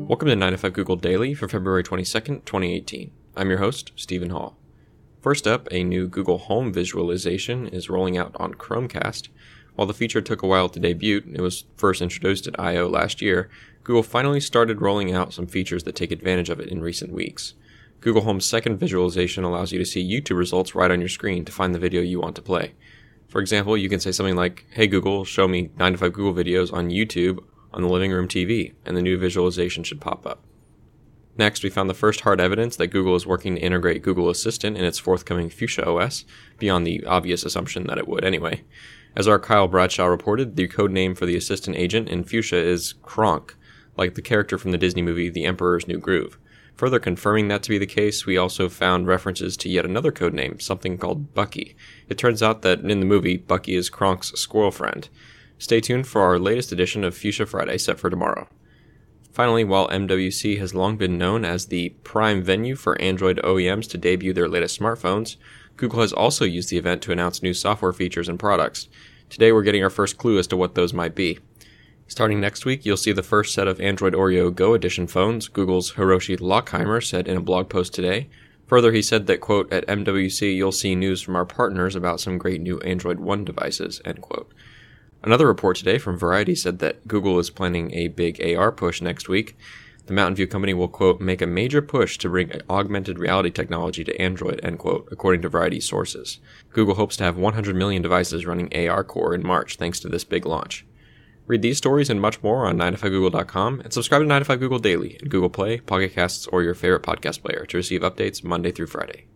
Welcome to 9 to 5 Google Daily for February 22nd, 2018. I'm your host, Stephen Hall. First up, a new Google Home visualization is rolling out on Chromecast. While the feature took a while to debut, it was first introduced at I/O last year, Google finally started rolling out some features that take advantage of it in recent weeks. Google Home's second visualization allows you to see YouTube results right on your screen to find the video you want to play. For example, you can say something like, "Hey Google, show me 9 to 5 Google videos on YouTube on the living room TV," and the new visualization should pop up. Next, we found the first hard evidence that Google is working to integrate Google Assistant in its forthcoming Fuchsia OS, beyond the obvious assumption that it would anyway. As our Kyle Bradshaw reported, the codename for the assistant agent in Fuchsia is Kronk, like the character from the Disney movie The Emperor's New Groove. Further confirming that to be the case, we also found references to yet another codename, something called Bucky. It turns out that in the movie, Bucky is Kronk's squirrel friend. Stay tuned for our latest edition of Fuchsia Friday, set for tomorrow. Finally, while MWC has long been known as the prime venue for Android OEMs to debut their latest smartphones, Google has also used the event to announce new software features and products. Today we're getting our first clue as to what those might be. Starting next week, you'll see the first set of Android Oreo Go Edition phones, Google's Hiroshi Lockheimer said in a blog post today. Further, he said that, quote, "At MWC you'll see news from our partners about some great new Android One devices," end quote. Another report today from Variety said that Google is planning a big AR push next week. The Mountain View company will, quote, "make a major push to bring augmented reality technology to Android," end quote, according to Variety sources. Google hopes to have 100 million devices running AR Core in March thanks to this big launch. Read these stories and much more on 9to5google.com and subscribe to 9 to 5 Google Daily in Google Play, Pocket Casts, or your favorite podcast player to receive updates Monday through Friday.